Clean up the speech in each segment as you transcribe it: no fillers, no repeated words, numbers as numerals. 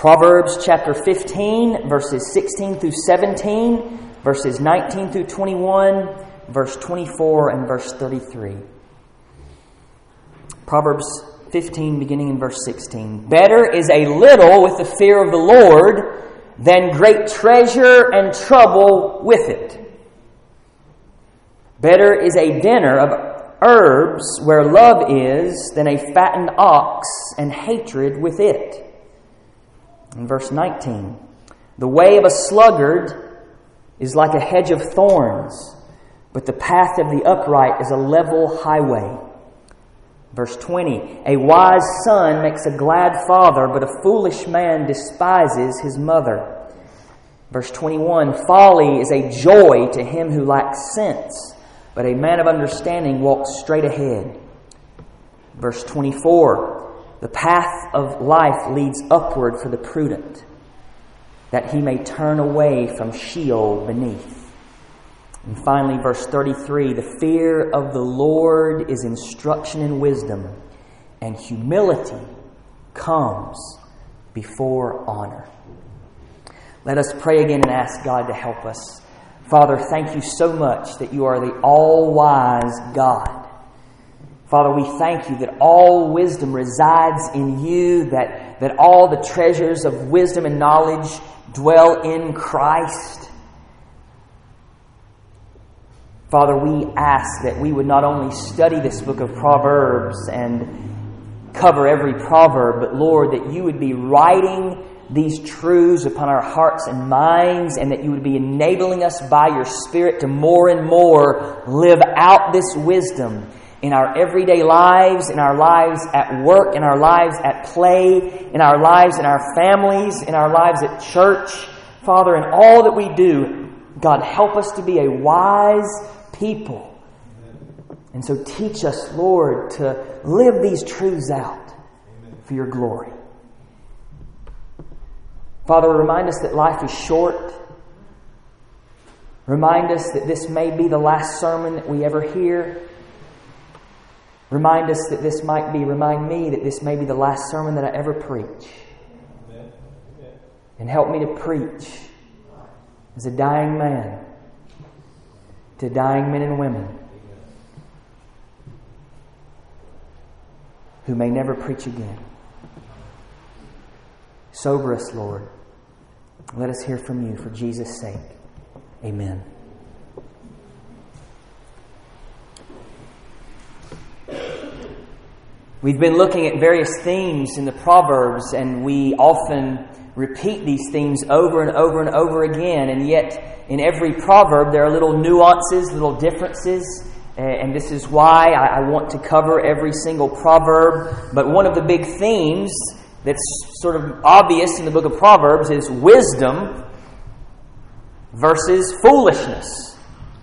Proverbs chapter 15, verses 16 through 17, verses 19 through 21, verse 24, and verse 33. Proverbs 15, beginning in verse 16. Better is a little with the fear of the Lord than great treasure and trouble with it. Better is a dinner of herbs where love is than a fattened ox and hatred with it. In verse 19, the way of a sluggard is like a hedge of thorns, but the path of the upright is a level highway. Verse 20, a wise son makes a glad father, but a foolish man despises his mother. Verse 21, folly is a joy to him who lacks sense, but a man of understanding walks straight ahead. Verse 24, the path of life leads upward for the prudent, that he may turn away from Sheol beneath. And finally, verse 33, the fear of the Lord is instruction in wisdom, and humility comes before honor. Let us pray again and ask God to help us. Father, thank you so much that you are the all-wise God. Father, we thank you that all wisdom resides in you, that all the treasures of wisdom and knowledge dwell in Christ. Father, we ask that we would not only study this book of Proverbs and cover every proverb, but Lord, that you would be writing these truths upon our hearts and minds, and that you would be enabling us by your Spirit to more and more live out this wisdom in our everyday lives, in our lives at work, in our lives at play, in our lives in our families, in our lives at church. Father, in all that we do, God, help us to be a wise people. And so teach us, Lord, to live these truths out for your glory. Father, remind us that life is short. Remind us that this may be the last sermon that we ever hear. Remind us that remind me that this may be the last sermon that I ever preach. And help me to preach as a dying man to dying men and women who may never preach again. Sober us, Lord. Let us hear from you for Jesus' sake. Amen. We've been looking at various themes in the Proverbs, and we often repeat these themes over and over and over again, and yet in every proverb there are little nuances, little differences, and this is why I want to cover every single proverb. But one of the big themes that's sort of obvious in the book of Proverbs is wisdom versus foolishness.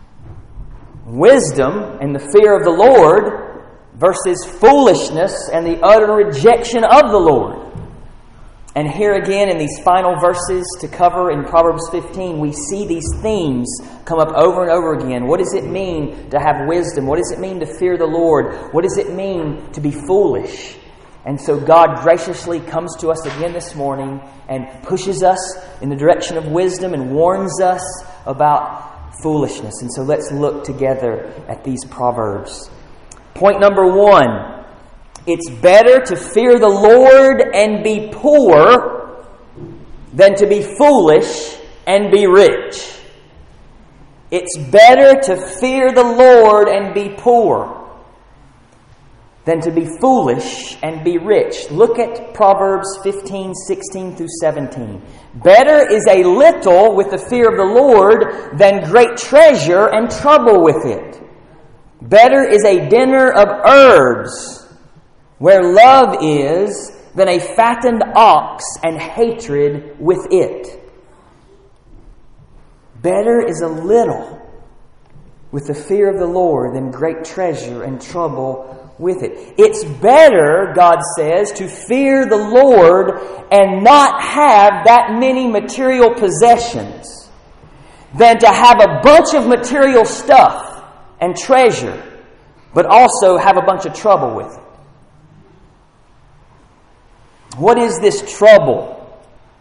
Wisdom and the fear of the Lord versus foolishness and the utter rejection of the Lord. And here again in these final verses to cover in Proverbs 15, we see these themes come up over and over again. What does it mean to have wisdom? What does it mean to fear the Lord? What does it mean to be foolish? And so God graciously comes to us again this morning and pushes us in the direction of wisdom and warns us about foolishness. And so let's look together at these proverbs. Point number 1, it's better to fear the Lord and be poor than to be foolish and be rich. It's better to fear the Lord and be poor than to be foolish and be rich. Look at Proverbs 15, 16 through 17. Better is a little with the fear of the Lord than great treasure and trouble with it. Better is a dinner of herbs where love is than a fattened ox and hatred with it. Better is a little with the fear of the Lord than great treasure and trouble with it. It's better, God says, to fear the Lord and not have that many material possessions than to have a bunch of material stuff and treasure, but also have a bunch of trouble with it. What is this trouble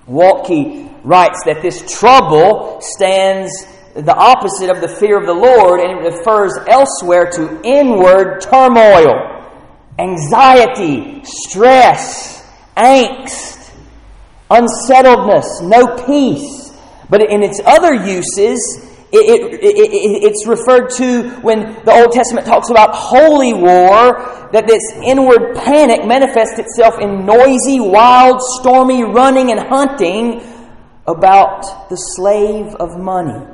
Waltke writes that this trouble stands the opposite of the fear of the Lord, and it refers elsewhere to inward turmoil, anxiety, stress, angst, unsettledness, no peace. But in its other uses, it's referred to when the Old Testament talks about holy war, that this inward panic manifests itself in noisy, wild, stormy running and hunting about the slave of money.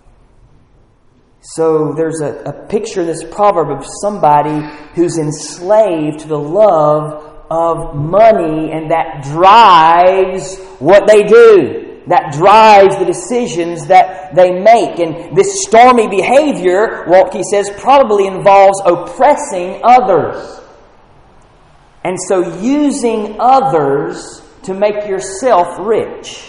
So there's a picture in this proverb of somebody who's enslaved to the love of money, and that drives what they do. That drives the decisions that they make. And this stormy behavior, Waltke says, probably involves oppressing others. And so using others to make yourself rich.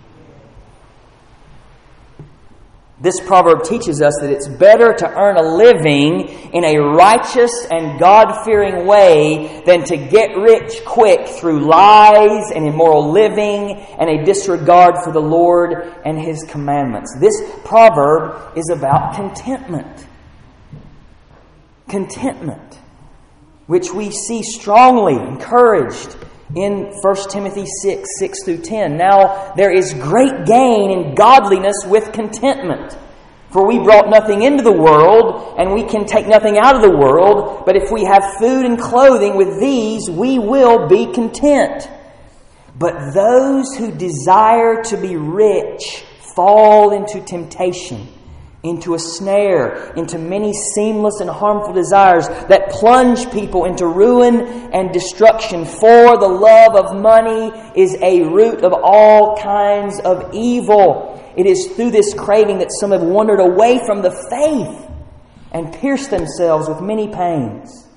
This proverb teaches us that it's better to earn a living in a righteous and God-fearing way than to get rich quick through lies and immoral living and a disregard for the Lord and His commandments. This proverb is about contentment. Contentment, which we see strongly encouraged in 1 Timothy 6 through 10. Now there is great gain in godliness with contentment. For we brought nothing into the world, and we can take nothing out of the world. But if we have food and clothing, with these we will be content. But those who desire to be rich fall into temptation, into a snare, into many seamless and harmful desires that plunge people into ruin and destruction. For the love of money is a root of all kinds of evil. It is through this craving that some have wandered away from the faith and pierced themselves with many pains.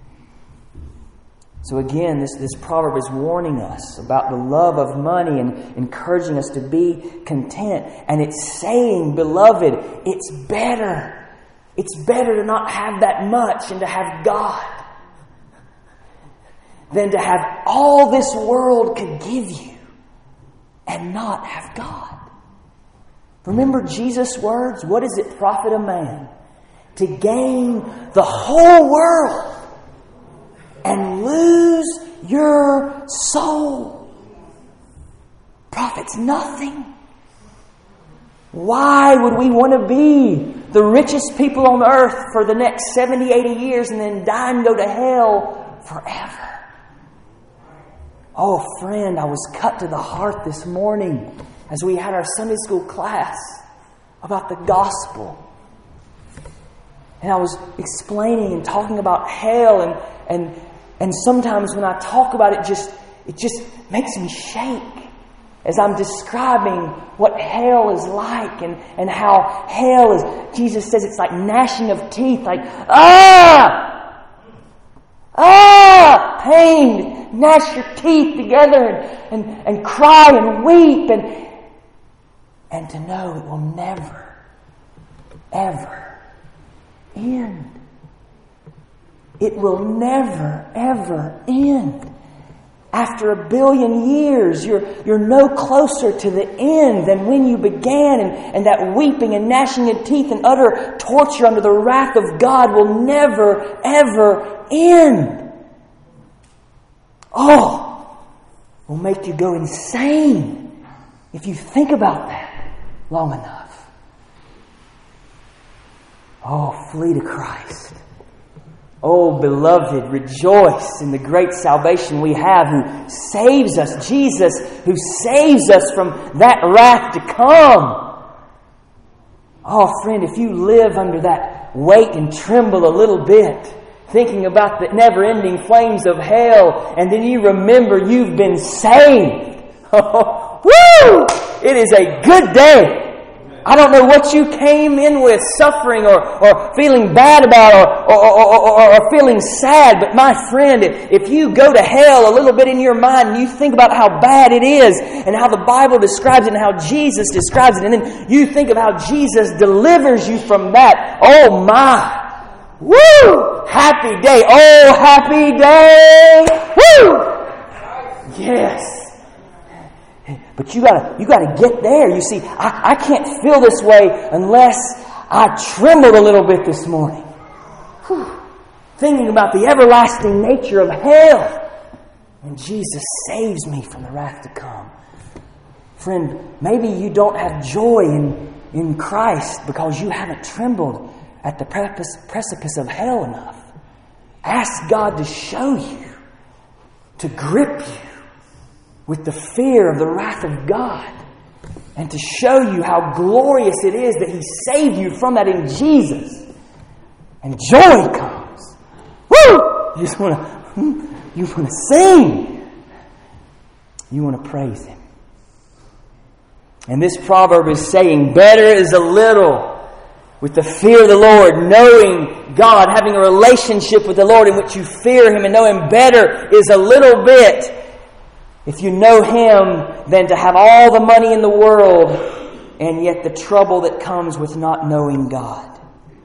So again, this proverb is warning us about the love of money and encouraging us to be content. And it's saying, beloved, it's better. It's better to not have that much and to have God than to have all this world could give you and not have God. Remember Jesus' words? What does it profit a man to gain the whole world and lose your soul? Profits nothing. Why would we want to be the richest people on earth for the next 70, 80 years and then die and go to hell forever? Oh, friend, I was cut to the heart this morning as we had our Sunday school class about the gospel. And I was explaining and talking about hell, and sometimes when I talk about it, it just makes me shake as I'm describing what hell is like and how hell is. Jesus says it's like gnashing of teeth, like pain, gnash your teeth together and cry and weep and to know it will never, ever end. It will never, ever end. After 1 billion years, you're no closer to the end than when you began, and that weeping and gnashing of teeth and utter torture under the wrath of God will never, ever end. Oh, will make you go insane if you think about that long enough. Oh, flee to Christ. Oh, beloved, rejoice in the great salvation we have, who saves us. Jesus, who saves us from that wrath to come. Oh, friend, if you live under that weight and tremble a little bit, thinking about the never-ending flames of hell, and then you remember you've been saved. Oh, woo! It is a good day. I don't know what you came in with, suffering or feeling bad about or feeling sad, but my friend, if you go to hell a little bit in your mind and you think about how bad it is and how the Bible describes it and how Jesus describes it, and then you think of how Jesus delivers you from that, oh my, woo, happy day, oh happy day, woo, yes. But you gotta get there. You see, I can't feel this way unless I trembled a little bit this morning. Whew. Thinking about the everlasting nature of hell. And Jesus saves me from the wrath to come. Friend, maybe you don't have joy in Christ because you haven't trembled at the precipice of hell enough. Ask God to show you, to grip you with the fear of the wrath of God, and to show you how glorious it is that He saved you from that in Jesus. And joy comes. Woo! You just want to sing. You want to praise Him. And this proverb is saying, better is a little with the fear of the Lord, knowing God, having a relationship with the Lord in which you fear Him and know Him better is a little bit, if you know Him, than to have all the money in the world and yet the trouble that comes with not knowing God.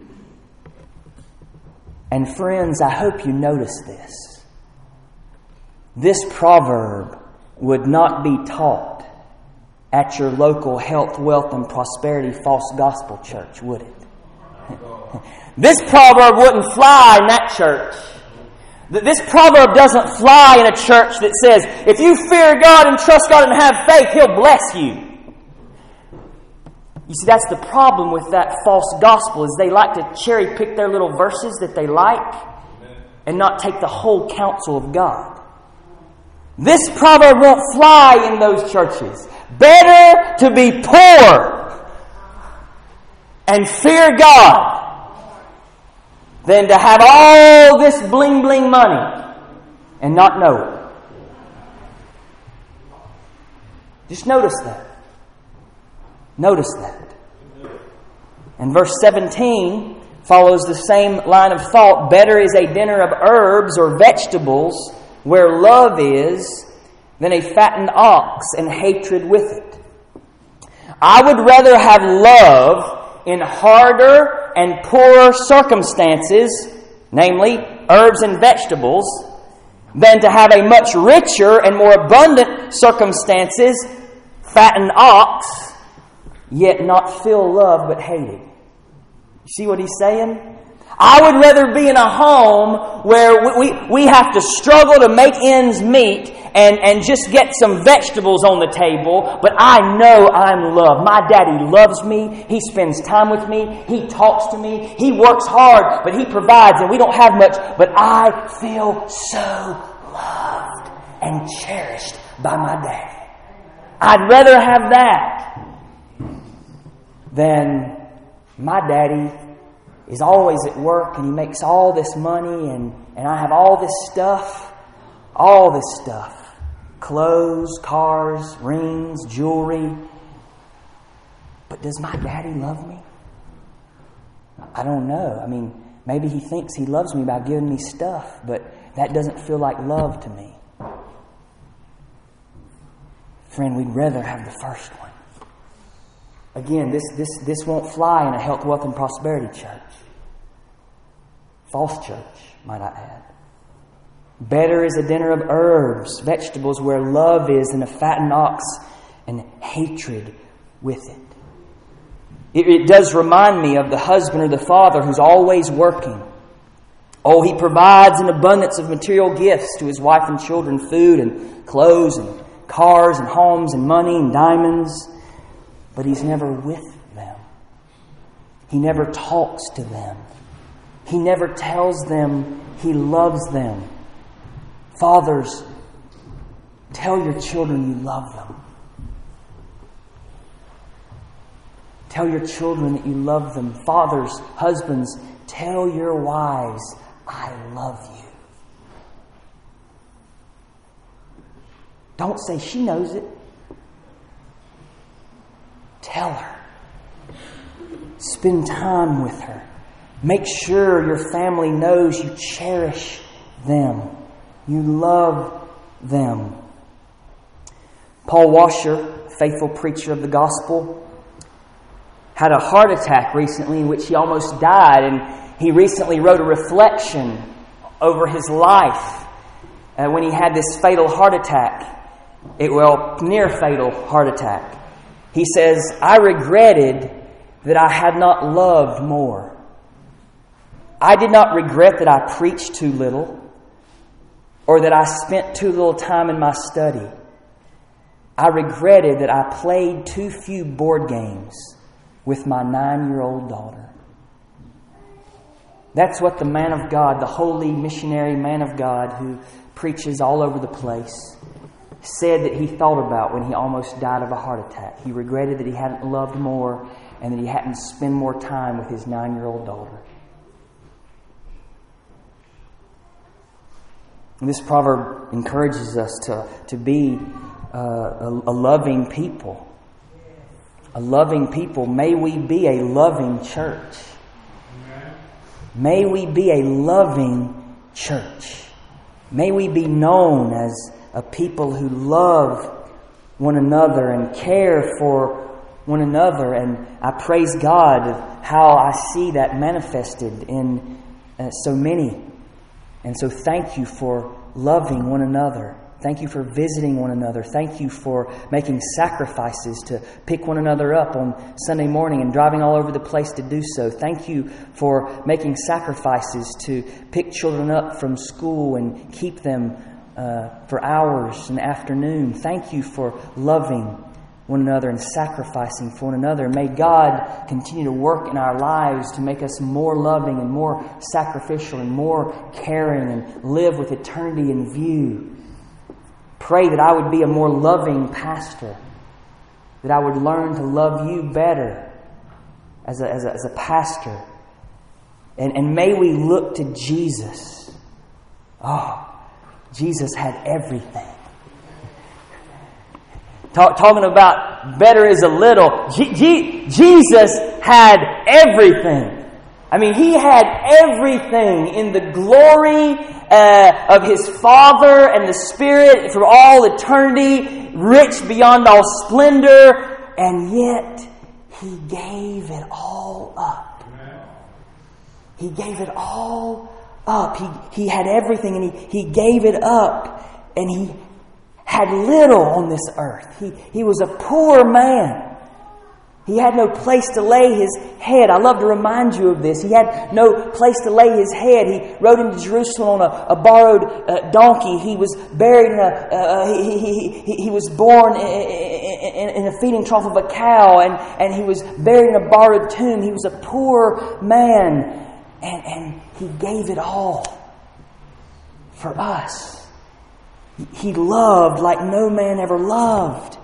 And friends, I hope you notice this. This proverb would not be taught at your local health, wealth, and prosperity false gospel church, would it? This proverb wouldn't fly in that church. This proverb doesn't fly in a church that says, if you fear God and trust God and have faith, He'll bless you. You see, that's the problem with that false gospel, is they like to cherry pick their little verses that they like and not take the whole counsel of God. This proverb won't fly in those churches. Better to be poor and fear God than to have all this bling bling money and not know it. Just notice that. Notice that. And verse 17 follows the same line of thought. Better is a dinner of herbs or vegetables where love is than a fattened ox and hatred with it. I would rather have love in harder and poorer circumstances, namely herbs and vegetables, than to have a much richer and more abundant circumstances, fattened ox, yet not feel love but hate it. You see what he's saying? I would rather be in a home where we have to struggle to make ends meet and just get some vegetables on the table, but I know I'm loved. My daddy loves me. He spends time with me. He talks to me. He works hard, but he provides, and we don't have much, but I feel so loved and cherished by my daddy. I'd rather have that than my daddy is always at work and he makes all this money and I have all this stuff. Clothes, cars, rings, jewelry. But does my daddy love me? I don't know. I mean, maybe he thinks he loves me by giving me stuff, but that doesn't feel like love to me. Friend, we'd rather have the first one. Again, this won't fly in a health, wealth, and prosperity church. False church, might I add. Better is a dinner of herbs, vegetables, where love is, than a fattened ox and hatred with it. It does remind me of the husband or the father who's always working. Oh, he provides an abundance of material gifts to his wife and children, food and clothes and cars and homes and money and diamonds. But he's never with them. He never talks to them. He never tells them he loves them. Fathers, tell your children you love them. Tell your children that you love them. Fathers, husbands, tell your wives, I love you. Don't say she knows it. Tell her. Spend time with her. Make sure your family knows you cherish them. You love them. Paul Washer, faithful preacher of the gospel, had a heart attack recently in which he almost died, and he recently wrote a reflection over his life when he had this fatal heart attack. near fatal heart attack. He says, I regretted that I had not loved more. I did not regret that I preached too little or that I spent too little time in my study. I regretted that I played too few board games with my 9-year-old daughter. That's what the man of God, the holy missionary man of God who preaches all over the place, said that he thought about when he almost died of a heart attack. He regretted that he hadn't loved more and that he hadn't spent more time with his 9-year-old daughter. And this proverb encourages us to be a loving people. A loving people. May we be a loving church. May we be a loving church. May we be known as a people who love one another and care for one another. And I praise God of how I see that manifested in so many. And so thank you for loving one another. Thank you for visiting one another. Thank you for making sacrifices to pick one another up on Sunday morning and driving all over the place to do so. Thank you for making sacrifices to pick children up from school and keep them for hours in the afternoon. Thank you for loving one another and sacrificing for one another. May God continue to work in our lives to make us more loving and more sacrificial and more caring and live with eternity in view. Pray that I would be a more loving pastor, that I would learn to love you better as a pastor. And may we look to Jesus. Oh, Jesus had everything. Talking about better is a little. Jesus had everything. I mean, He had everything in the glory of His Father and the Spirit for all eternity, rich beyond all splendor, and yet He gave it all up. He gave it all up. He had everything and He gave it up, and He had little on this earth. He was a poor man. He had no place to lay His head. I love to remind you of this. He had no place to lay His head. He rode into Jerusalem on a borrowed donkey. He was buried he was born in a feeding trough of a cow, and he was buried in a borrowed tomb. He was a poor man, and He gave it all for us. He loved like no man ever loved.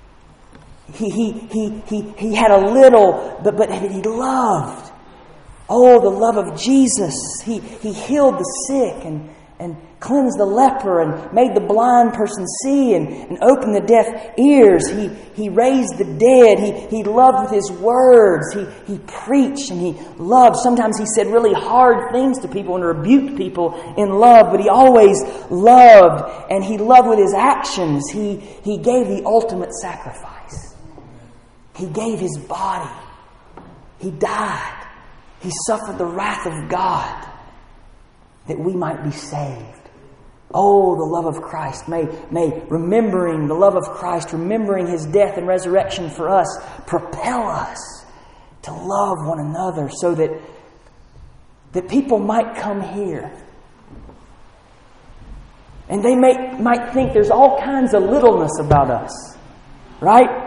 He had a little, but He loved. Oh, the love of Jesus. He healed the sick and cleansed the leper and made the blind person see and opened the deaf ears. He raised the dead. He loved with His words. He preached and He loved. Sometimes He said really hard things to people and rebuked people in love, but He always loved, and He loved with His actions. He gave the ultimate sacrifice. He gave His body. He died. He suffered the wrath of God that we might be saved. Oh, the love of Christ. May remembering the love of Christ, remembering His death and resurrection for us, propel us to love one another so that people might come here. And they might think there's all kinds of littleness about us. Right?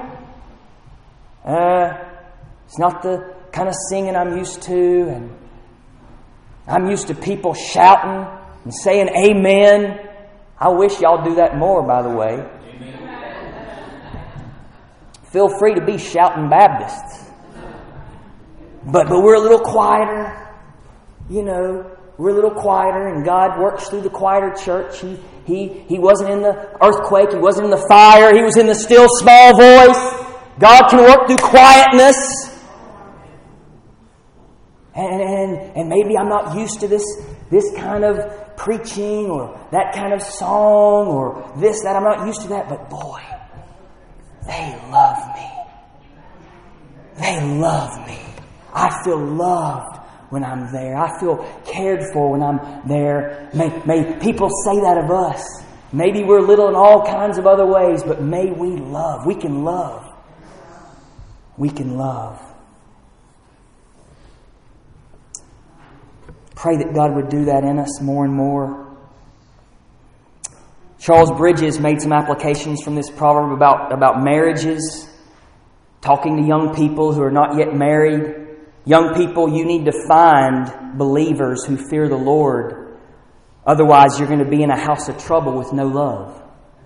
It's not the kind of singing I'm used to, and I'm used to people shouting and saying amen. I wish y'all do that more, by the way. Amen. Feel free to be shouting Baptists. But we're a little quieter. You know, we're a little quieter, and God works through the quieter church. He wasn't in the earthquake. He wasn't in the fire. He was in the still small voice. God can work through quietness. And maybe I'm not used to this kind of preaching or that kind of song or this, that. I'm not used to that. But boy, they love me. They love me. I feel loved when I'm there. I feel cared for when I'm there. May people say that of us. Maybe we're little in all kinds of other ways, but may we love. We can love. We can love. Pray that God would do that in us more and more. Charles Bridges made some applications from this proverb about marriages, talking to young people who are not yet married. Young people, you need to find believers who fear the Lord. Otherwise, you're going to be in a house of trouble with no love.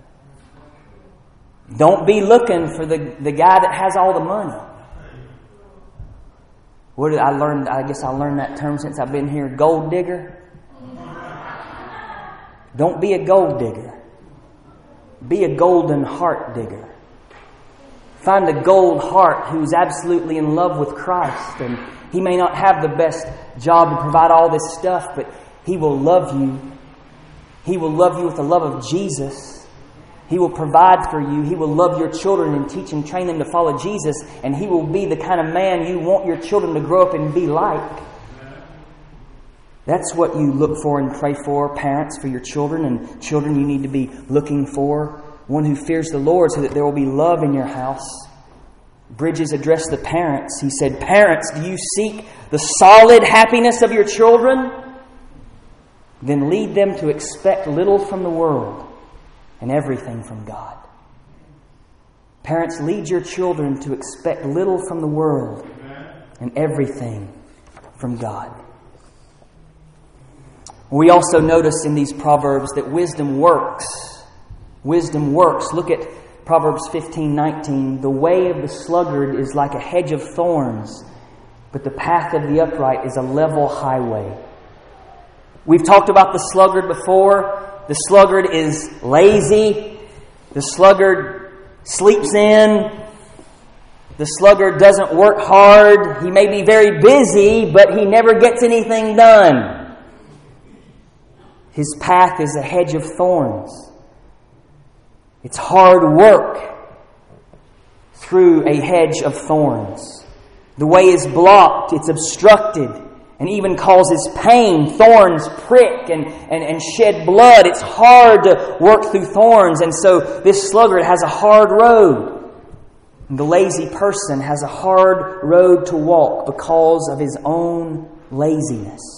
Don't be looking for the guy that has all the money. What did I learn? I guess I learned that term since I've been here. Gold digger. Don't be a gold digger. Be a golden heart digger. Find a gold heart who's absolutely in love with Christ. And he may not have the best job to provide all this stuff, but he will love you. He will love you with the love of Jesus. He will provide for you. He will love your children and teach and train them to follow Jesus. And he will be the kind of man you want your children to grow up and be like. That's what you look for and pray for, parents, for your children. And children, you need to be looking for one who fears the Lord so that there will be love in your house. Bridges addressed the parents. He said, "Parents, do you seek the solid happiness of your children? Then lead them to expect little from the world and everything from God." Parents, lead your children to expect little from the world and everything from God. We also notice in these Proverbs that wisdom works. Wisdom works. Look at Proverbs 15:19. "The way of the sluggard is like a hedge of thorns, but the path of the upright is a level highway." We've talked about the sluggard before. The sluggard is lazy. The sluggard sleeps in. The sluggard doesn't work hard. He may be very busy, but he never gets anything done. His path is a hedge of thorns. It's hard work through a hedge of thorns. The way is blocked, it's obstructed, and even causes pain. Thorns prick and shed blood. It's hard to work through thorns, and so this sluggard has a hard road. And the lazy person has a hard road to walk because of his own laziness.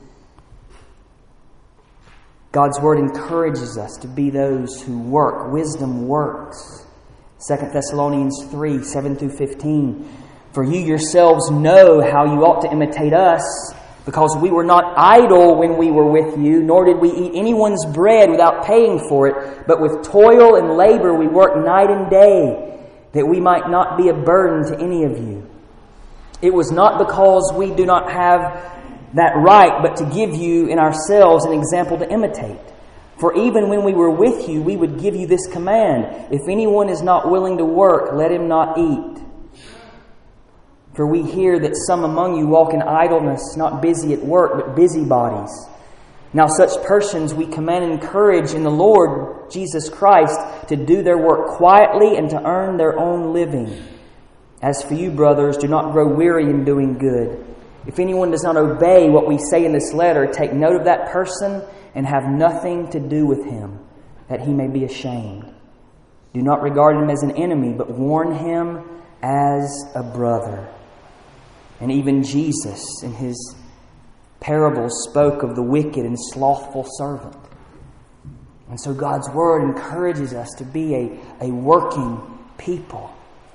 God's Word encourages us to be those who work. Wisdom works. 2 Thessalonians 3, 7-15. "For you yourselves know how you ought to imitate us, because we were not idle when we were with you, nor did we eat anyone's bread without paying for it, but with toil and labor we worked night and day, that we might not be a burden to any of you. It was not because we do not have that right, but to give you in ourselves an example to imitate. For even when we were with you, we would give you this command: if anyone is not willing to work, let him not eat. For we hear that some among you walk in idleness, not busy at work, but busybodies. Now such persons we command and encourage in the Lord Jesus Christ to do their work quietly and to earn their own living. As for you, brothers, do not grow weary in doing good. If anyone does not obey what we say in this letter, take note of that person and have nothing to do with him, that he may be ashamed. Do not regard him as an enemy, but warn him as a brother." And even Jesus, in his parables, spoke of the wicked and slothful servant. And so God's Word encourages us to be a working people.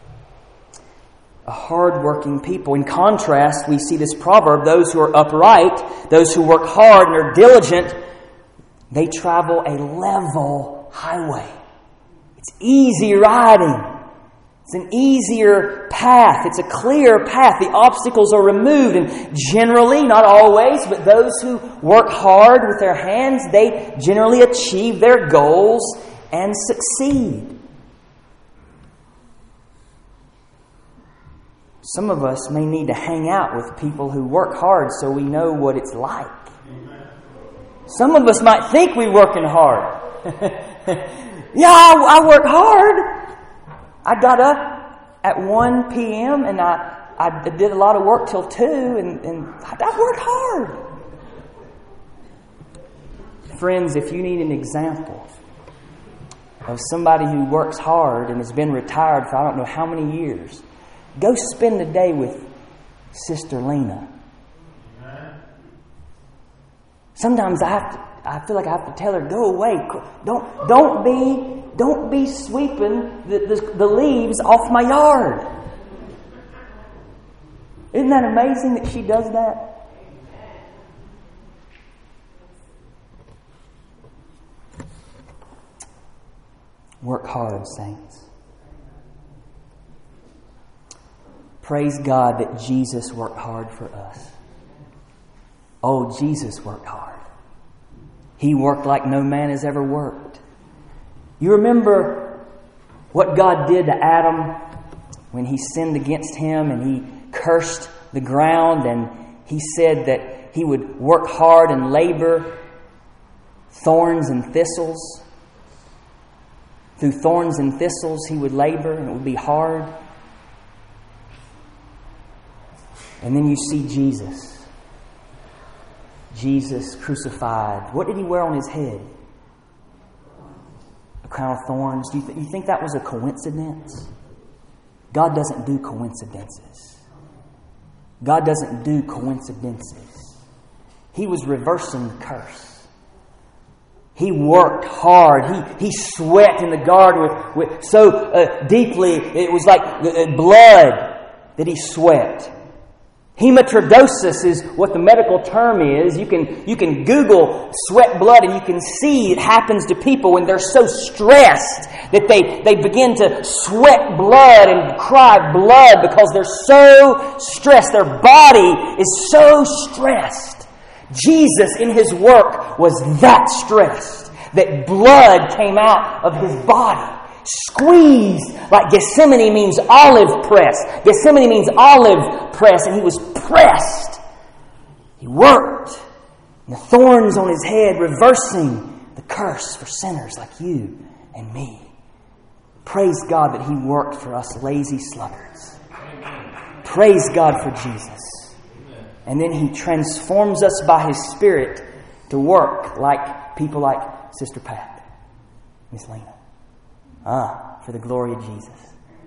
A hard-working people. In contrast, we see this proverb: those who are upright, those who work hard and are diligent, they travel a level highway. It's easy riding. It's an easier path. It's a clear path. The obstacles are removed. And generally, not always, but those who work hard with their hands, they generally achieve their goals and succeed. Some of us may need to hang out with people who work hard so we know what it's like. Some of us might think we're working hard. Yeah, I work hard. I got up at 1 p.m. and I did a lot of work till 2 and I worked hard. Friends, if you need an example of somebody who works hard and has been retired for I don't know how many years. Go spend the day with Sister Lena. Sometimes I feel like I have to tell her, go away. Don't be sweeping the leaves off my yard. Isn't that amazing that she does that? Work hard, saints. Praise God that Jesus worked hard for us. Oh, Jesus worked hard. He worked like no man has ever worked. You remember what God did to Adam when he sinned against him and he cursed the ground, and he said that he would work hard and labor thorns and thistles. Through thorns and thistles he would labor, and it would be hard. And then you see Jesus. Jesus crucified. What did he wear on his head? A crown of thorns. Do you think that was a coincidence? God doesn't do coincidences. God doesn't do coincidences. He was reversing the curse. He worked hard. He sweat in the garden with so deeply. It was like blood that he sweat. Hematidrosis is what the medical term is. You can Google sweat blood and you can see it happens to people when they're so stressed that they begin to sweat blood and cry blood because they're so stressed. Their body is so stressed. Jesus in His work was that stressed that blood came out of His body. Squeezed, like Gethsemane means olive press. Gethsemane means olive press, and He was pressed. He worked. And the thorns on His head, reversing the curse for sinners like you and me. Praise God that He worked for us lazy sluggards. Praise God for Jesus. And then He transforms us by His Spirit to work like people like Sister Pat, Miss Lena. For the glory of Jesus.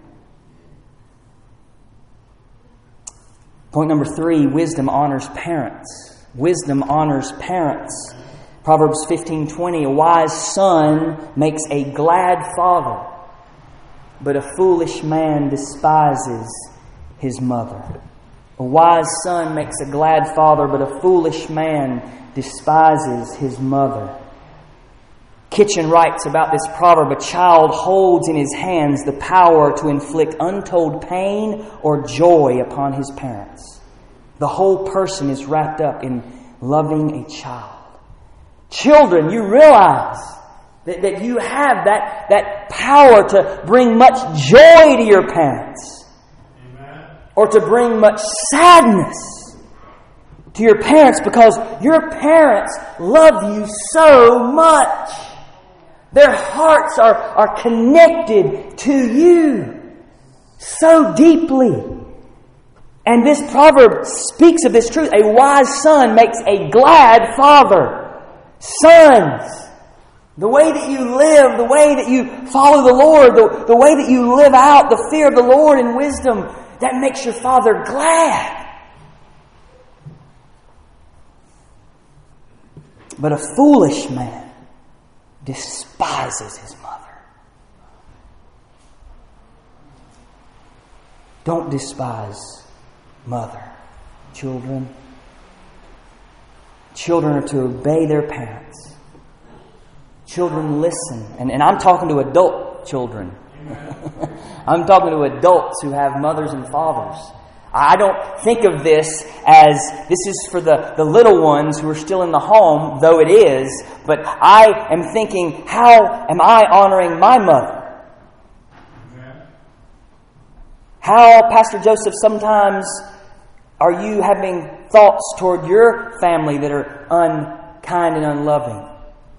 Point number 3, wisdom honors parents. Wisdom honors parents. Proverbs 15:20, a wise son makes a glad father, but a foolish man despises his mother. A wise son makes a glad father, but a foolish man despises his mother. Kitchen writes about this proverb, a child holds in his hands the power to inflict untold pain or joy upon his parents. The whole person is wrapped up in loving a child. Children, you realize that you have that power to bring much joy to your parents. Amen. Or to bring much sadness to your parents because your parents love you so much. Their hearts are connected to you so deeply. And this proverb speaks of this truth. A wise son makes a glad father. Sons, the way that you live, the way that you follow the Lord, the way that you live out the fear of the Lord and wisdom, that makes your father glad. But a foolish man despises his mother. Don't despise mother. Children. Children are to obey their parents. Children listen. And I'm talking to adult children. I'm talking to adults who have mothers and fathers. I don't think of this as this is for the little ones who are still in the home, though it is. But I am thinking, how am I honoring my mother? How, Pastor Joseph, sometimes are you having thoughts toward your family that are unkind and unloving?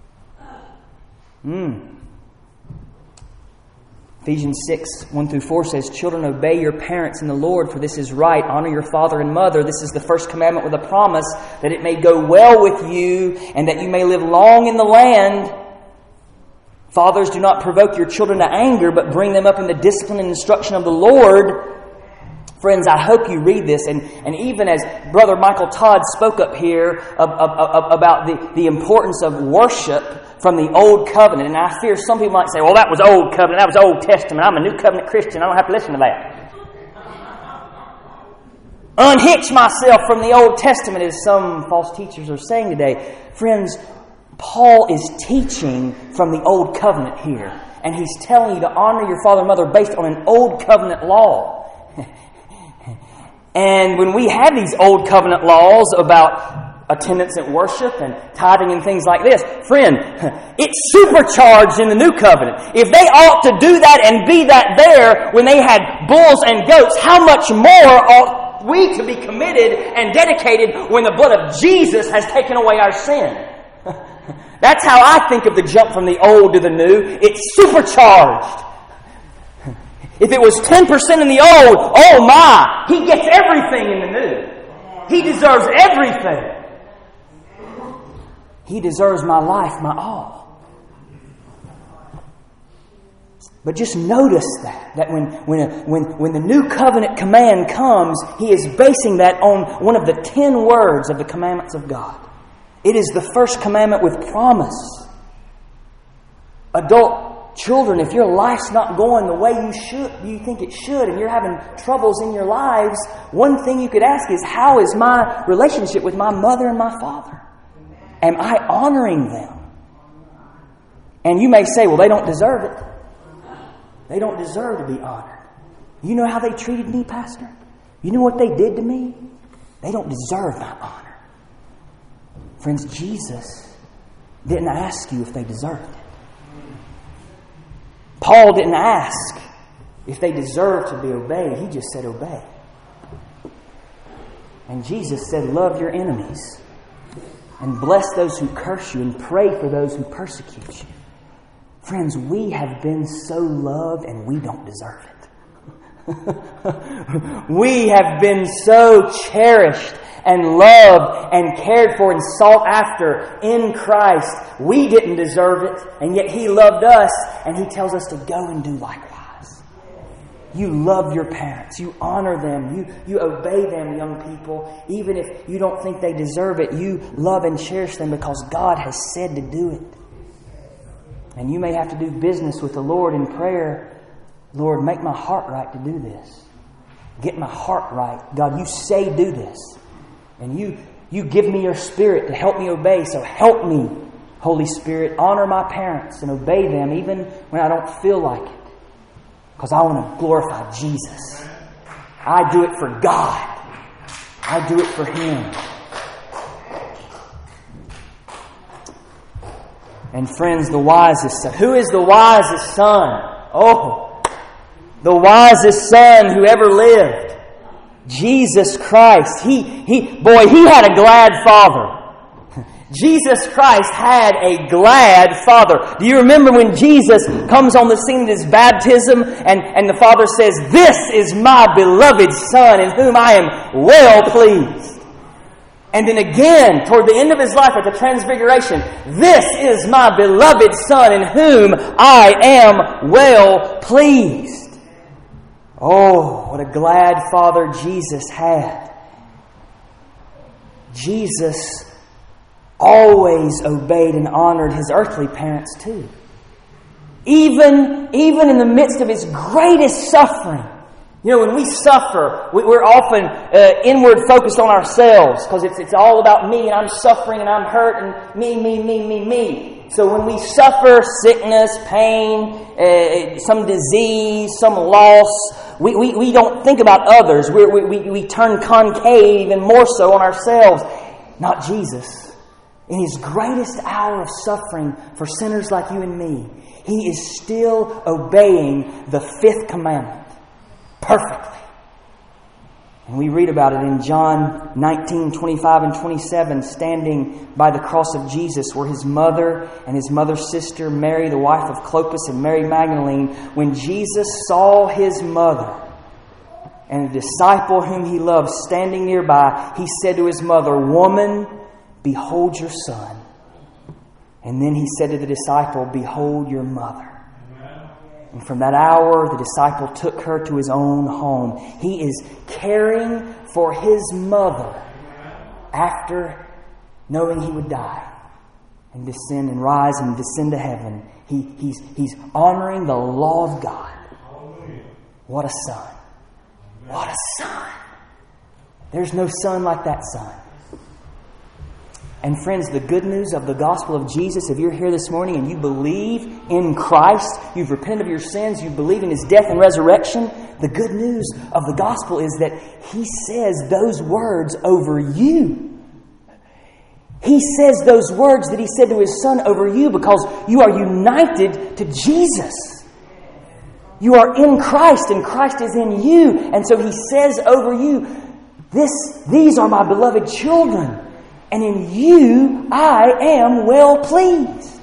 Ephesians 6:1-4 says, children, obey your parents in the Lord, for this is right. Honor your father and mother. This is the first commandment with a promise, that it may go well with you and that you may live long in the land. Fathers, do not provoke your children to anger, but bring them up in the discipline and instruction of the Lord. Friends, I hope you read this, and even as Brother Michael Todd spoke up here about the importance of worship from the Old Covenant, and I fear some people might say, well, that was Old Covenant, that was Old Testament, I'm a New Covenant Christian, I don't have to listen to that. Unhitch myself from the Old Testament, as some false teachers are saying today. Friends, Paul is teaching from the Old Covenant here, and he's telling you to honor your father and mother based on an Old Covenant law. And when we have these Old Covenant laws about attendance at worship and tithing and things like this, friend, it's supercharged in the New Covenant. If they ought to do that and be that there when they had bulls and goats, how much more ought we to be committed and dedicated when the blood of Jesus has taken away our sin? That's how I think of the jump from the old to the new. It's supercharged. If it was 10% in the old, oh my, he gets everything in the new. He deserves everything. He deserves my life, my all. But just notice that when the new covenant command comes, he is basing that on one of the 10 words of the commandments of God. It is the first commandment with promise. Adult children, if your life's not going the way you think it should, and you're having troubles in your lives, one thing you could ask is, how is my relationship with my mother and my father? Am I honoring them? And you may say, well, they don't deserve it. They don't deserve to be honored. You know how they treated me, Pastor? You know what they did to me? They don't deserve my honor. Friends, Jesus didn't ask you if they deserved it. Paul didn't ask if they deserved to be obeyed. He just said obey. And Jesus said, love your enemies and bless those who curse you and pray for those who persecute you. Friends, we have been so loved and we don't deserve it. We have been so cherished and loved and cared for and sought after in Christ. We didn't deserve it, and yet He loved us, and He tells us to go and do likewise. You love your parents. You honor them. You obey them, young people. Even if you don't think they deserve it, you love and cherish them because God has said to do it. And you may have to do business with the Lord in prayer. Lord, make my heart right to do this. Get my heart right. God, you say do this. And you give me your Spirit to help me obey. So help me, Holy Spirit, honor my parents and obey them even when I don't feel like it. Because I want to glorify Jesus. I do it for God. I do it for Him. And friends, the wisest son. Who is the wisest son? Oh, the wisest son who ever lived. Jesus Christ. He had a glad father. Jesus Christ had a glad father. Do you remember when Jesus comes on the scene at His baptism and the Father says, this is my beloved Son in whom I am well pleased. And then again, toward the end of His life at the Transfiguration, this is my beloved Son in whom I am well pleased. Oh, what a glad father Jesus had. Jesus always obeyed and honored His earthly parents too. Even in the midst of His greatest suffering. You know, when we suffer, we're often inward focused on ourselves because it's all about me and I'm suffering and I'm hurt and me. So when we suffer sickness, pain, some disease, some loss, we don't think about others. We turn concave even more so on ourselves. Not Jesus. In His greatest hour of suffering for sinners like you and me, He is still obeying the 5th commandment perfectly. And we read about it in John 19:25 and 27, standing by the cross of Jesus, where His mother and His mother's sister, Mary, the wife of Clopas, and Mary Magdalene, when Jesus saw His mother and the disciple whom He loved standing nearby, He said to His mother, "Woman, behold your son." And then He said to the disciple, "Behold your mother." And from that hour, the disciple took her to his own home. He is caring for his mother after knowing he would die and descend and rise and descend to heaven. He's honoring the law of God. What a son. What a son. There's no son like that son. And friends, the good news of the gospel of Jesus, if you're here this morning and you believe in Christ, you've repented of your sins, you believe in His death and resurrection, the good news of the gospel is that He says those words over you. He says those words that He said to His Son over you because you are united to Jesus. You are in Christ and Christ is in you. And so He says over you, these are my beloved children. And in you, I am well pleased.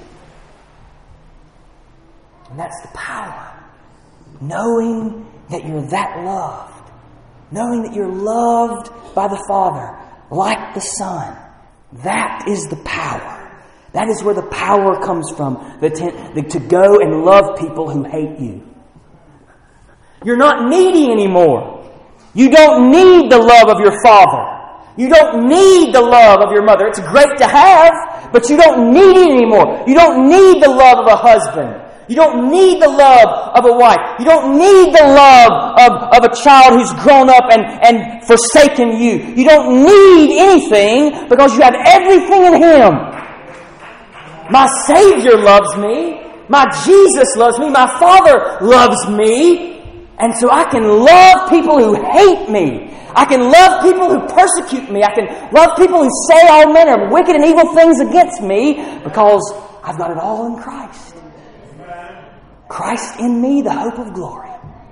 And that's the power. Knowing that you're that loved. Knowing that you're loved by the Father, like the Son. That is the power. That is where the power comes from. To go and love people who hate you. You're not needy anymore. You don't need the love of your father. You don't need the love of your mother. It's great to have, but you don't need it anymore. You don't need the love of a husband. You don't need the love of a wife. You don't need the love of a child who's grown up and forsaken you. You don't need anything because you have everything in Him. My Savior loves me. My Jesus loves me. My Father loves me. And so I can love people who hate me. I can love people who persecute me. I can love people who say all manner of wicked and evil things against me because I've got it all in Christ. Christ in me, the hope of glory.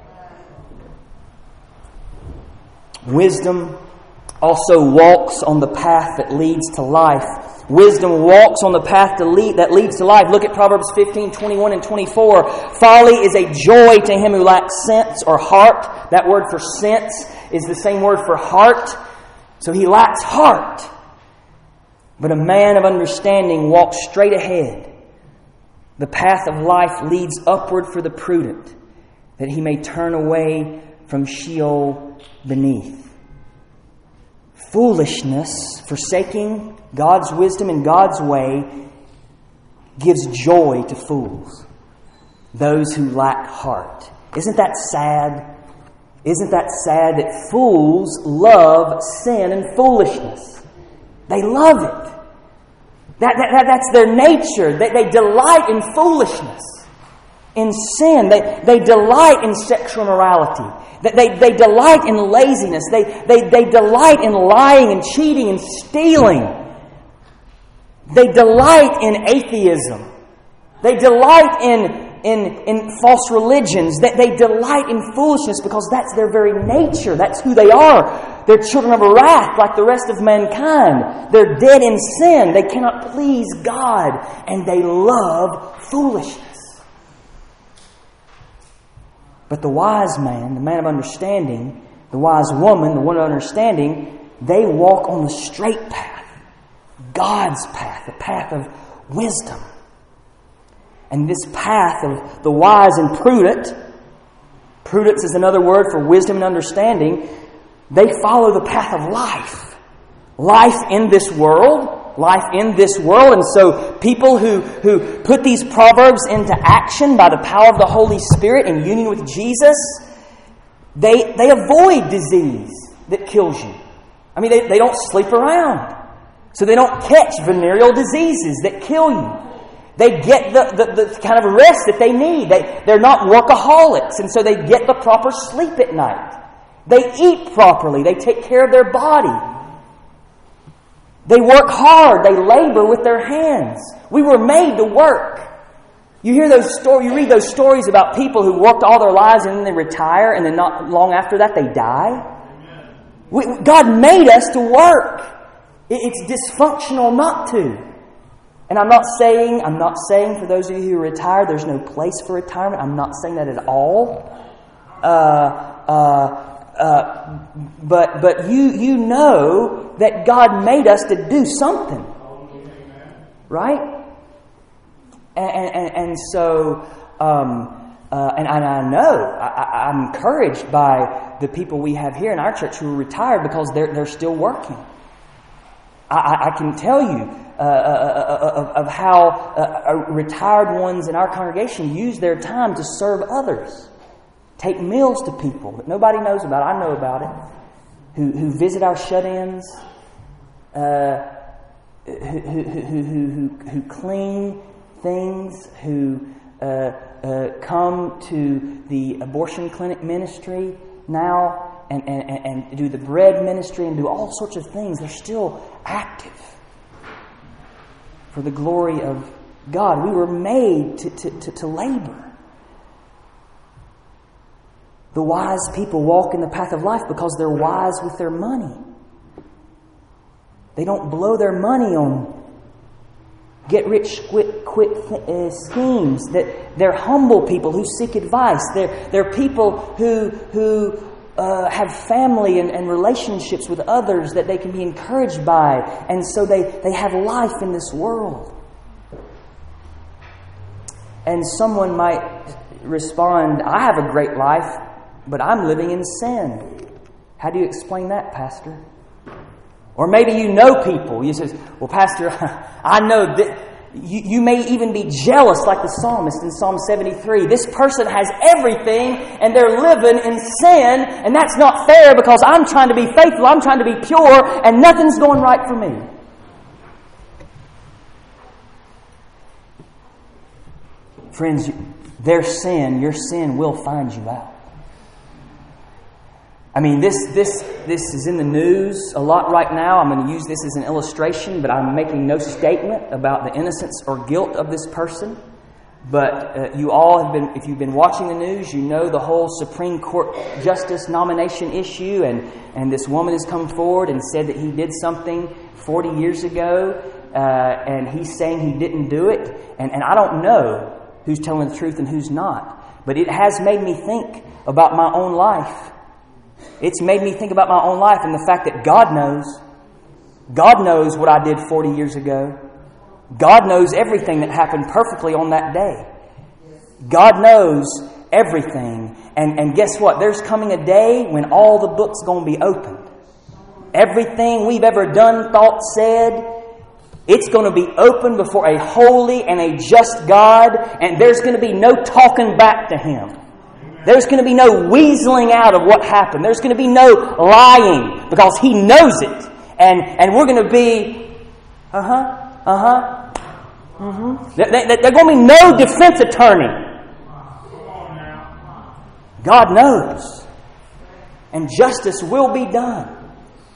Wisdom also walks on the path that leads to life. Wisdom walks on the path that leads to life. Look at Proverbs 15, 21 and 24. Folly is a joy to him who lacks sense or heart. That word for sense is the same word for heart. So he lacks heart. But a man of understanding walks straight ahead. The path of life leads upward for the prudent, that he may turn away from Sheol beneath. Foolishness, forsaking God's wisdom and God's way, gives joy to fools, those who lack heart. Isn't that sad? Isn't that sad that fools love sin and foolishness? They love it. That's their nature. They delight in foolishness, in sin. They delight in sexual immorality. They delight in laziness. They delight in lying and cheating and stealing. They delight in atheism. They delight in false religions. They delight in foolishness because that's their very nature. That's who they are. They're children of wrath like the rest of mankind. They're dead in sin. They cannot please God. And they love foolishness. But the wise man, the man of understanding, the wise woman, the woman of understanding, they walk on the straight path. God's path, the path of wisdom. And this path of the wise and prudent, prudence is another word for wisdom and understanding, they follow the path of life. Life in this world. Life in this world. And so people who put these proverbs into action by the power of the Holy Spirit in union with Jesus, they avoid disease that kills you. I mean, they don't sleep around. So they don't catch venereal diseases that kill you. They get the kind of rest that they need. They're not workaholics, and so they get the proper sleep at night. They eat properly. They take care of their body. They work hard. They labor with their hands. We were made to work. You hear those stories. You read those stories about people who worked all their lives and then they retire, and then not long after that they die. God made us to work. It's dysfunctional not to. And I'm not saying for those of you who retire, there's no place for retirement. I'm not saying that at all. But you know that God made us to do something. Right? And so, and I know, I'm encouraged by the people we have here in our church who are retired because they're still working. I can tell you of how retired ones in our congregation use their time to serve others, take meals to people that nobody knows about. I know about it. Who visit our shut-ins, who clean things, who come to the abortion clinic ministry now and do the bread ministry and do all sorts of things. They're still active for the glory of God. We were made to labor. The wise people walk in the path of life because they're wise with their money. They don't blow their money on get-rich-quick schemes. That they're humble people who seek advice. They're people who have family and relationships with others that they can be encouraged by. And so they have life in this world. And someone might respond, I have a great life, but I'm living in sin. How do you explain that, Pastor? Or maybe you know people. You say, well, Pastor, I know that you may even be jealous like the psalmist in Psalm 73. This person has everything and they're living in sin, and that's not fair because I'm trying to be faithful, I'm trying to be pure, and nothing's going right for me. Friends, your sin will find you out. I mean, this is in the news a lot right now. I'm going to use this as an illustration, but I'm making no statement about the innocence or guilt of this person. But you all have been, if you've been watching the news, you know the whole Supreme Court justice nomination issue, and this woman has come forward and said that he did something 40 years ago, and he's saying he didn't do it. And I don't know who's telling the truth and who's not. But it has made me think about my own life. It's made me think about my own life and the fact that God knows. God knows what I did 40 years ago. God knows everything that happened perfectly on that day. God knows everything. And guess what? There's coming a day when all the books are going to be opened. Everything we've ever done, thought, said, it's going to be opened before a holy and a just God. And there's going to be no talking back to Him. There's going to be no weaseling out of what happened. There's going to be no lying because He knows it. And we're going to be, There's going to be no defense attorney. God knows. And justice will be done.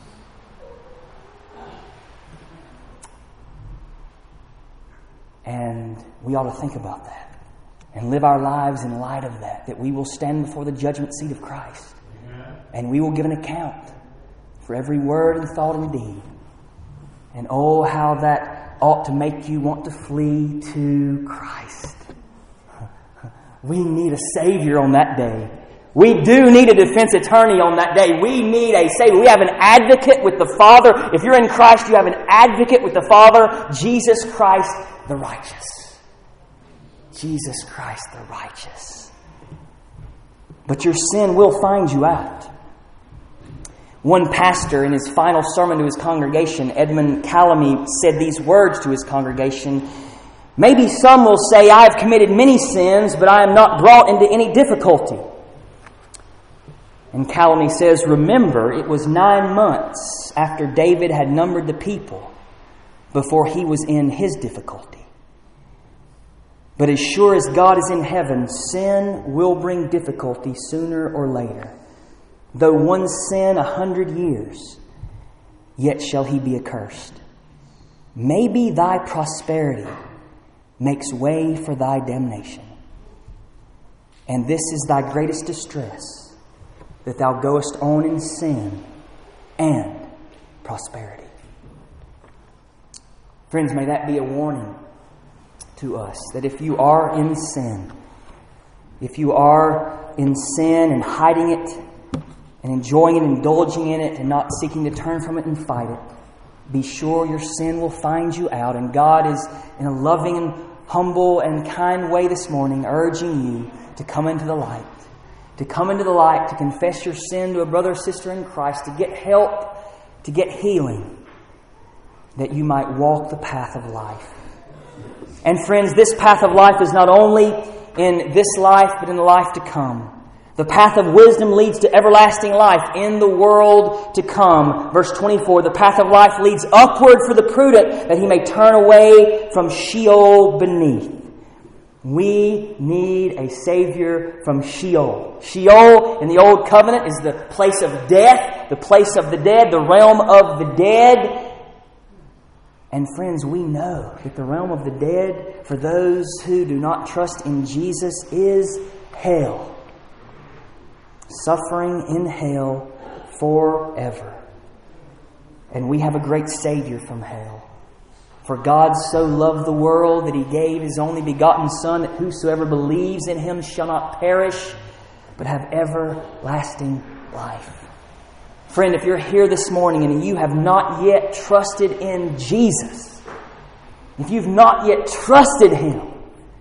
And we ought to think about that. And live our lives in light of that we will stand before the judgment seat of Christ. Amen. And we will give an account for every word and thought and deed. And oh, how that ought to make you want to flee to Christ. We need a Savior on that day. We do need a defense attorney on that day. We need a Savior. We have an advocate with the Father. If you're in Christ, you have an advocate with the Father, Jesus Christ the righteous. Jesus Christ the righteous. But your sin will find you out. One pastor in his final sermon to his congregation, Edmund Calamy, said these words to his congregation. Maybe some will say, I have committed many sins, but I am not brought into any difficulty. And Calamy says, remember, it was 9 months after David had numbered the people before he was in his difficulty. But as sure as God is in heaven, sin will bring difficulty sooner or later. Though one sin 100 years, yet shall he be accursed. Maybe thy prosperity makes way for thy damnation. And this is thy greatest distress, that thou goest on in sin and prosperity. Friends, may that be a warning to us, that if you are in sin and hiding it and enjoying it, indulging in it, and not seeking to turn from it and fight it, be sure your sin will find you out. And God is, in a loving and humble and kind way this morning, urging you to come into the light. To come into the light, to confess your sin to a brother or sister in Christ, to get help, to get healing, that you might walk the path of life. And friends, this path of life is not only in this life, but in the life to come. The path of wisdom leads to everlasting life in the world to come. Verse 24, the path of life leads upward for the prudent, that he may turn away from Sheol beneath. We need a Savior from Sheol. Sheol in the Old Covenant is the place of death, the place of the dead, the realm of the dead. And friends, we know that the realm of the dead, for those who do not trust in Jesus, is hell. Suffering in hell forever. And we have a great Savior from hell. For God so loved the world that He gave His only begotten Son, that whosoever believes in Him shall not perish, but have everlasting life. Friend, if you're here this morning and you have not yet trusted in Jesus, if you've not yet trusted Him,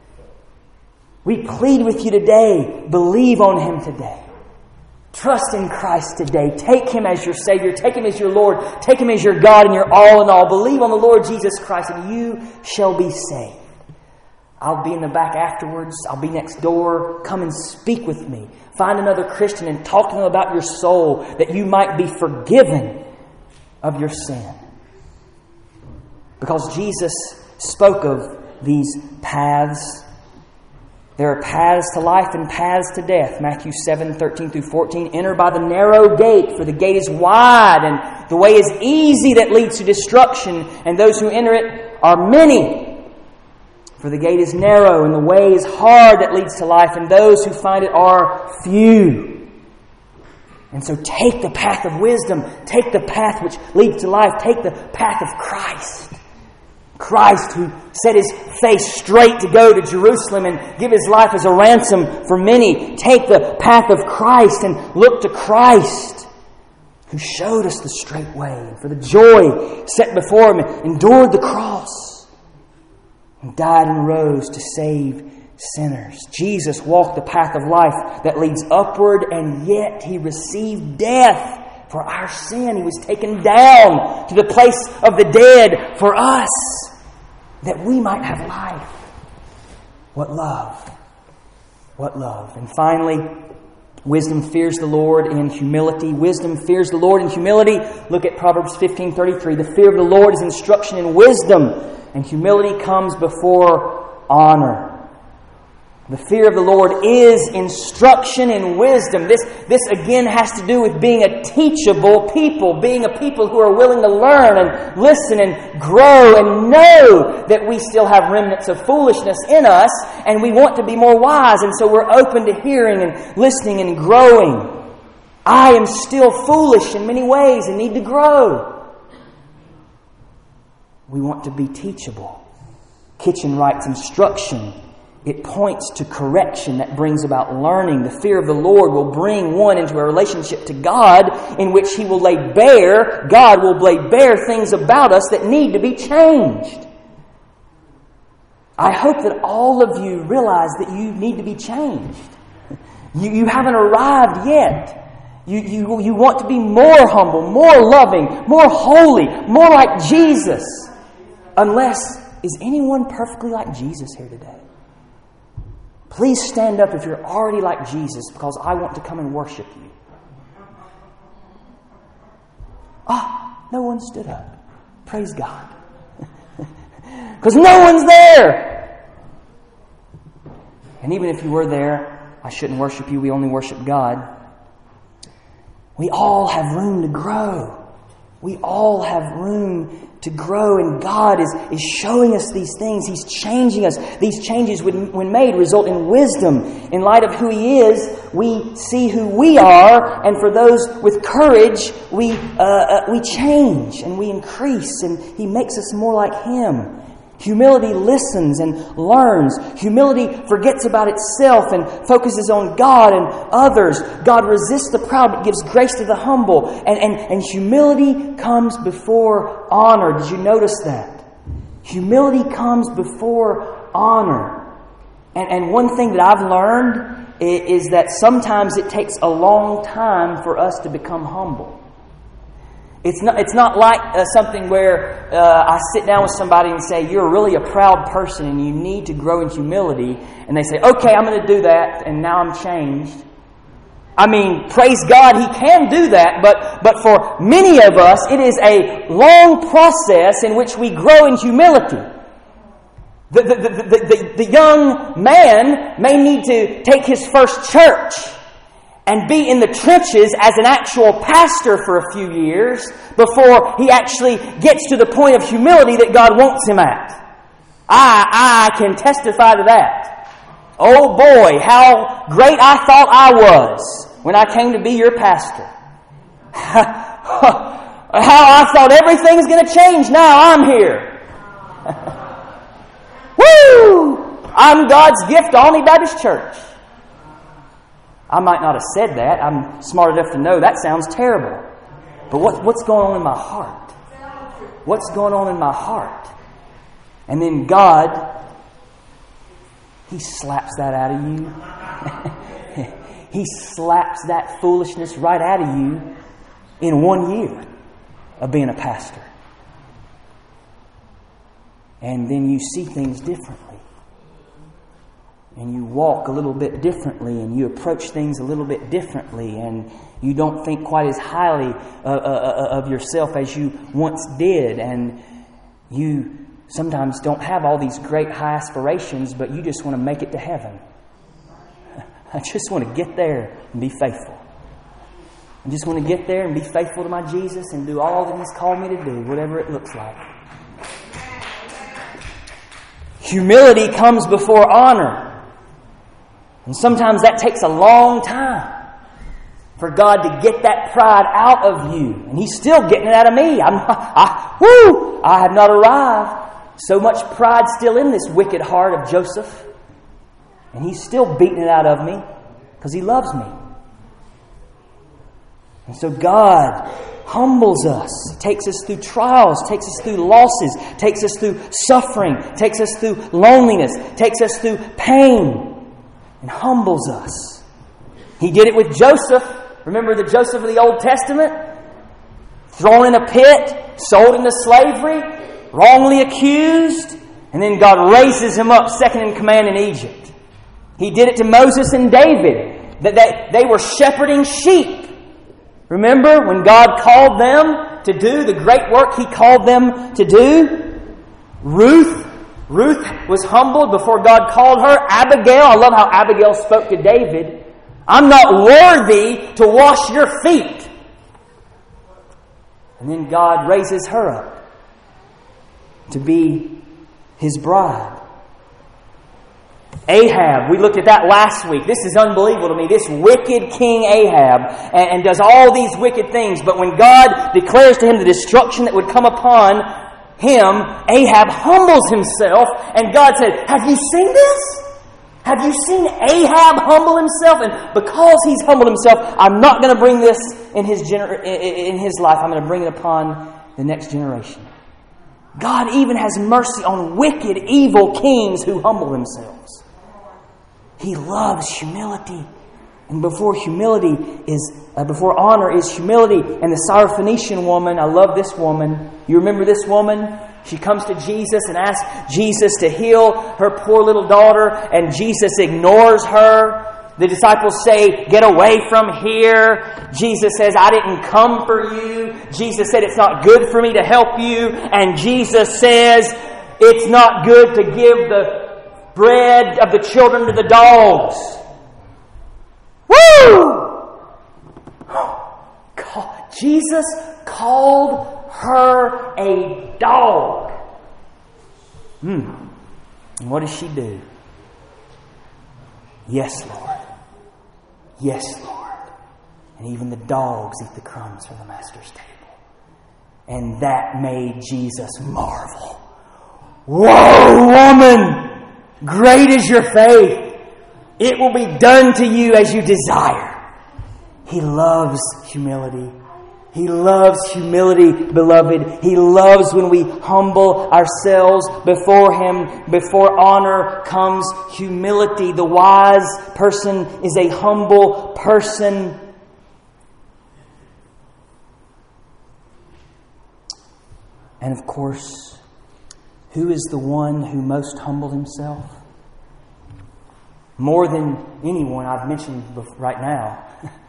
we plead with you today, believe on Him today. Trust in Christ today. Take Him as your Savior. Take Him as your Lord. Take Him as your God and your all in all. Believe on the Lord Jesus Christ and you shall be saved. I'll be in the back afterwards. I'll be next door. Come and speak with me. Find another Christian and talk to them about your soul, that you might be forgiven of your sin. Because Jesus spoke of these paths. There are paths to life and paths to death. Matthew 7:13-14. Enter by the narrow gate, for the gate is wide, and the way is easy that leads to destruction, and those who enter it are many. For the gate is narrow, and the way is hard that leads to life, and those who find it are few. And so take the path of wisdom. Take the path which leads to life. Take the path of Christ. Christ, who set His face straight to go to Jerusalem and give His life as a ransom for many. Take the path of Christ and look to Christ, who showed us the straight way, and for the joy set before Him endured the cross and died and rose to save sinners. Jesus walked the path of life that leads upward, and yet He received death for our sin. He was taken down to the place of the dead for us, that we might have life. What love! What love! And finally, wisdom fears the Lord in humility. Wisdom fears the Lord in humility. Look at Proverbs 15:33. The fear of the Lord is instruction in wisdom, and humility comes before honor. The fear of the Lord is instruction in wisdom. This again has to do with being a teachable people, being a people who are willing to learn and listen and grow and know that we still have remnants of foolishness in us and we want to be more wise, and so we're open to hearing and listening and growing. I am still foolish in many ways and need to grow. We want to be teachable. Kitchen writes instruction. It points to correction that brings about learning. The fear of the Lord will bring one into a relationship to God in which God will lay bare things about us that need to be changed. I hope that all of you realize that you need to be changed. You haven't arrived yet. You want to be more humble, more loving, more holy, more like Jesus. Is anyone perfectly like Jesus here today? Please stand up if you're already like Jesus, because I want to come and worship you. No one stood up. Praise God. Because no one's there. And even if you were there, I shouldn't worship you. We only worship God. We all have room to grow. We all have room to grow, and God is showing us these things. He's changing us. These changes, when made, result in wisdom. In light of who He is, we see who we are, and for those with courage, we change and we increase, and He makes us more like Him. Humility listens and learns. Humility forgets about itself and focuses on God and others. God resists the proud but gives grace to the humble. And humility comes before honor. Did you notice that? Humility comes before honor. And one thing that I've learned is that sometimes it takes a long time for us to become humble. It's not like something where I sit down with somebody and say, you're really a proud person and you need to grow in humility. And they say, okay, I'm going to do that, and now I'm changed. I mean, praise God, He can do that, but for many of us, it is a long process in which we grow in humility. The young man may need to take his first church and be in the trenches as an actual pastor for a few years before he actually gets to the point of humility that God wants him at. I can testify to that. Oh boy, how great I thought I was when I came to be your pastor. How I thought everything's going to change now I'm here. Woo! I'm God's gift to Olney Baptist Church. I might not have said that. I'm smart enough to know that sounds terrible. But what's going on in my heart? What's going on in my heart? And then God, He slaps that out of you. He slaps that foolishness right out of you in 1 year of being a pastor. And then you see things differently. And you walk a little bit differently, and you approach things a little bit differently, and you don't think quite as highly of yourself as you once did, and you sometimes don't have all these great high aspirations, but you just want to make it to heaven. I just want to get there and be faithful. I just want to get there and be faithful to my Jesus and do all that He's called me to do, whatever it looks like. Humility comes before honor. And sometimes that takes a long time for God to get that pride out of you. And He's still getting it out of me. I have not arrived. So much pride still in this wicked heart of Joseph. And He's still beating it out of me because He loves me. And so God humbles us, takes us through trials, takes us through losses, takes us through suffering, takes us through loneliness, takes us through pain, and humbles us. He did it with Joseph. Remember the Joseph of the Old Testament? Thrown in a pit, sold into slavery, wrongly accused, and then God raises him up second in command in Egypt. He did it to Moses and David. They were shepherding sheep. Remember when God called them to do the great work He called them to do? Ruth was humbled before God called her. Abigail, I love how Abigail spoke to David. I'm not worthy to wash your feet. And then God raises her up to be His bride. Ahab, we looked at that last week. This is unbelievable to me. This wicked king Ahab and does all these wicked things. But when God declares to him the destruction that would come upon him, Ahab humbles himself, and God said, have you seen this? Have you seen Ahab humble himself? And because he's humbled himself, I'm not going to bring this in his life. I'm going to bring it upon the next generation. God even has mercy on wicked, evil kings who humble themselves. He loves humility. And before honor is humility. And the Syrophoenician woman, I love this woman. You remember this woman? She comes to Jesus and asks Jesus to heal her poor little daughter, and Jesus ignores her. The disciples say, get away from here. Jesus says, I didn't come for you. Jesus said, it's not good for me to help you. And Jesus says, it's not good to give the bread of the children to the dogs. Woo! Jesus called her a dog. And what does she do? Yes, Lord. Yes, Lord. And even the dogs eat the crumbs from the Master's table. And that made Jesus marvel. Whoa, woman! Great is your faith. It will be done to you as you desire. He loves humility. He loves humility, beloved. He loves when we humble ourselves before Him. Before honor comes humility. The wise person is a humble person. And of course, who is the one who most humbled himself? More than anyone I've mentioned right now.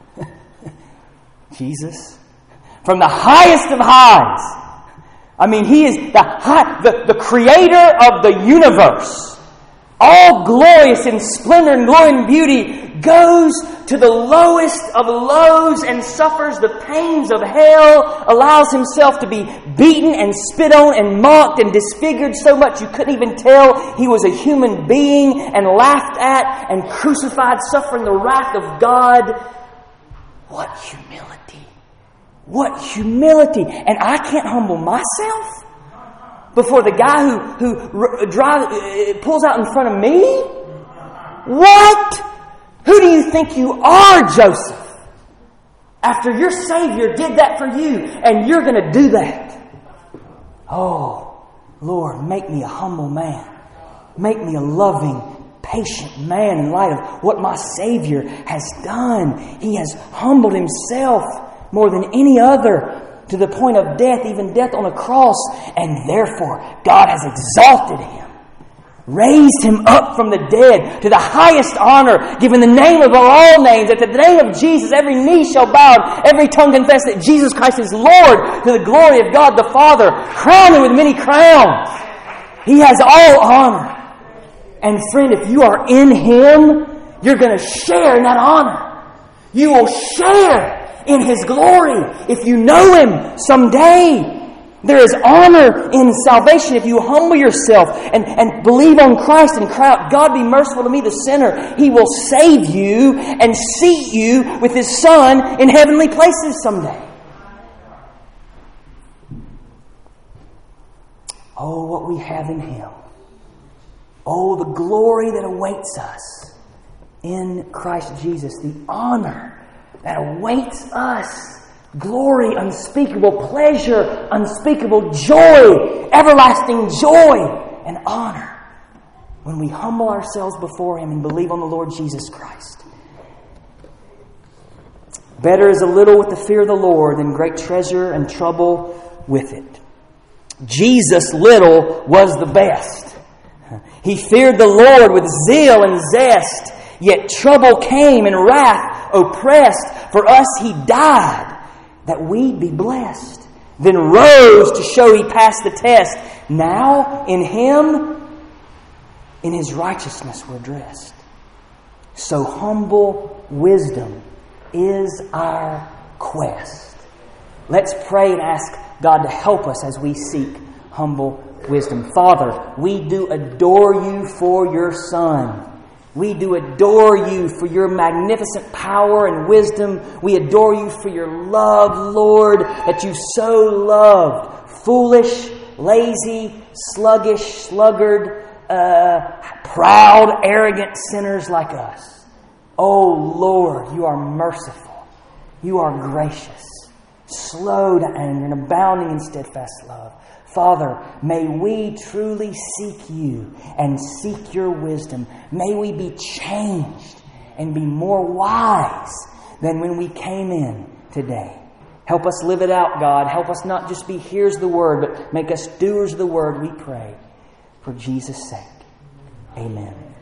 Jesus. From the highest of highs. I mean, He is the creator of the universe. All glorious in splendor and glory and beauty, goes to the lowest of lows and suffers the pains of hell, allows Himself to be beaten and spit on and mocked and disfigured so much you couldn't even tell He was a human being, and laughed at and crucified, suffering the wrath of God. What humility! What humility! And I can't humble myself before the guy who pulls out in front of me? What? Who do you think you are, Joseph? After your Savior did that for you, and you're going to do that. Oh, Lord, make me a humble man. Make me a loving, patient man in light of what my Savior has done. He has humbled Himself more than any other, to the point of death, even death on a cross. And therefore, God has exalted Him, raised Him up from the dead to the highest honor, given the name above all names, that at the name of Jesus every knee shall bow, every tongue confess that Jesus Christ is Lord, to the glory of God the Father, crowning with many crowns. He has all honor. And friend, if you are in Him, you're going to share in that honor. You will share in His glory if you know Him someday. There is honor in salvation if you humble yourself and believe on Christ and cry out, God, be merciful to me, the sinner. He will save you and seat you with His Son in heavenly places someday. Oh, what we have in Him. Oh, the glory that awaits us in Christ Jesus. The honor that awaits us. Glory unspeakable, pleasure unspeakable, joy, everlasting joy and honor when we humble ourselves before Him and believe on the Lord Jesus Christ. Better is a little with the fear of the Lord than great treasure and trouble with it. Jesus' little was the best. He feared the Lord with zeal and zest, yet trouble came and wrath oppressed. For us He died, that we'd be blessed. Then rose to show He passed the test. Now in Him, in His righteousness we're dressed. So humble wisdom is our quest. Let's pray and ask God to help us as we seek humble wisdom. Father, we do adore You for Your Son. We do adore You for Your magnificent power and wisdom. We adore You for Your love, Lord, that You so loved foolish, lazy, sluggish, sluggard, proud, arrogant sinners like us. Oh, Lord, You are merciful. You are gracious, slow to anger and abounding in steadfast love. Father, may we truly seek You and seek Your wisdom. May we be changed and be more wise than when we came in today. Help us live it out, God. Help us not just be hearers of the Word, but make us doers of the Word, we pray. For Jesus' sake. Amen.